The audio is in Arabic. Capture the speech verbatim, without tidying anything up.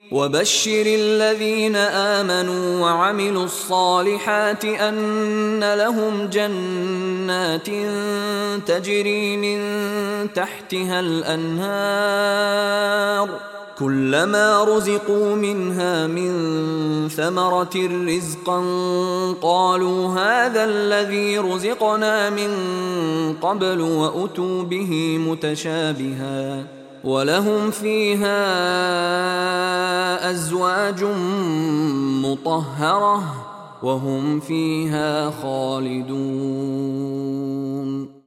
وبشر الذين آمنوا وعملوا الصالحات أن لهم جنات تجري من تحتها الأنهار كلما رزقوا منها من ثمرة رزقا قالوا هذا الذي رزقنا من قبل وأتوا به متشابها ولهم فيها أزواج مطهرة وهم فيها خالدون.